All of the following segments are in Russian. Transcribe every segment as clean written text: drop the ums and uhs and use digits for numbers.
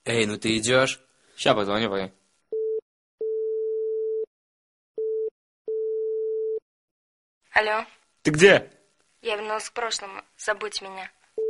Эй, ну ты идешь? Ща позвоню, пока. Алло, Ты где? я вернулась к прошлому. Забудь меня.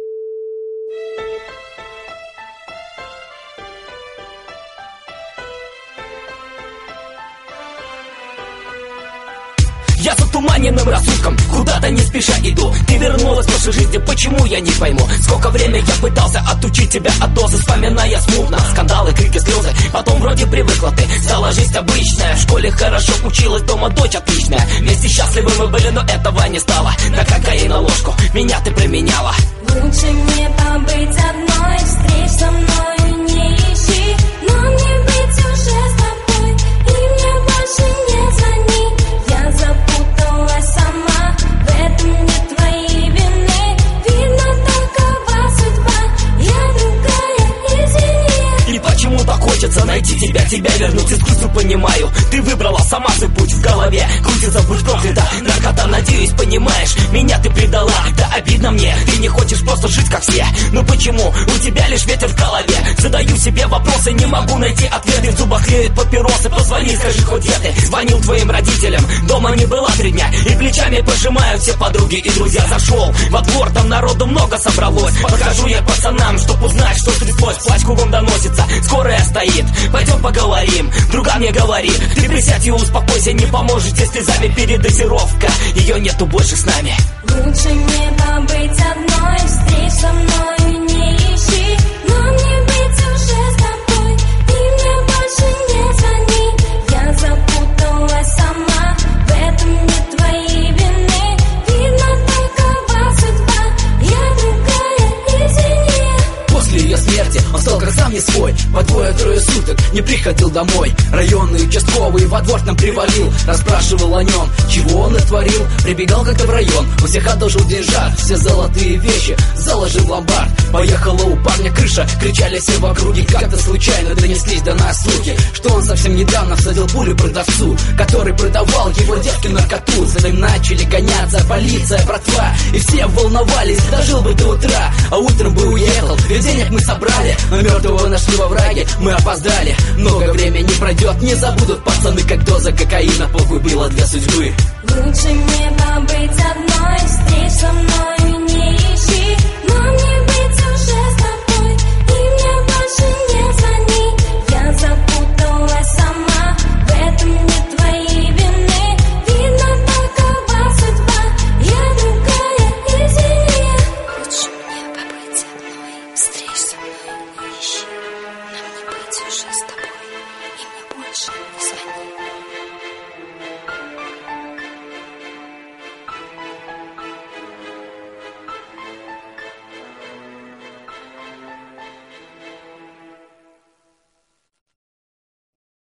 Я с затуманенным рассудком куда-то не спеша иду. Ты вернулась в прошлой жизни, почему я не пойму? Сколько времени я пытался отучить тебя от дозы, вспоминая смутно скандалы, крики, слезы. Потом вроде привыкла ты, стала жизнь обычная. В школе хорошо училась, дома дочь отличная. Вместе счастливы мы были, но этого не стало. На кокаин на ложку меня ты применяла. Лучше мне побыть одной, встреч со мной не ищи. Но мне быть уже с тобой, и мне больше не звони. Я запуталась сама, в этом нет твоей вины. Видно, такова судьба, я другая, извини. И почему так хочется найти тебя вернуть из грустью, понимаю. Ты выбрала сама свой путь в голове, крутится, будь проклята. Наркота, надеюсь, понимаешь, меня ты предала. Да обидно мне, ты не хочешь просто жить как все. Но почему у тебя лишь ветер в голове? Задаю себе вопросы, не могу найти ответы. В зубах тлеют папиросы, позвони, скажи хоть где ты. Звонил твоим родителям, дома не была 3 дня. И плечами пожимают все подруги и друзья. Зашел во двор, там народу много собралось. Подхожу я к пацанам, чтоб узнать, что стряслось. Плач кругом доносится, скорая стоит. Пойдем поговорим, друга мне говорит. Ты присядь и успокойся, не поможет, если слезами передозировка. Ее нету больше с нами. Лучше мне побыть одной, встреч со мной не ищи. Но мне быть уже с тобой, и мне больше не звони. Я запуталась сама, в этом нет твоей вины. Видно, такова судьба, я другая, извини. После ее смерти он стал как сам не свой. По 2-3 суток не приходил домой. Районный участковый во двор нам привалил, расспрашивал о нем, чего он натворил. Прибегал как-то в район, у всех одолжил деньжат. Все золотые вещи заложил в ломбард. Поехала у парня крыша, кричали все в округе. Как-то случайно донеслись до нас слухи, что он совсем недавно всадил пулю продавцу, который продавал его девке наркоту. За ним начали гоняться полиция, братва, и все волновались, дожил бы до утра, а утром бы уехал. Ведь денег мы собрали, но мертвого нашли во враге. Мы опоздали, много времени пройдет, не забудут пацаны, как доза кокаина погубила для судьбы. Лучше мне побыть одной, встреч со мной не ищи. Но мне быть уже с тобой, и мне больше не звони. Я запуталась сама, в этом нет твоей вины. Видно, такова судьба, я другая, извини. Лучше мне побыть одной, встреч со мной не ищи. Нам не быть уже с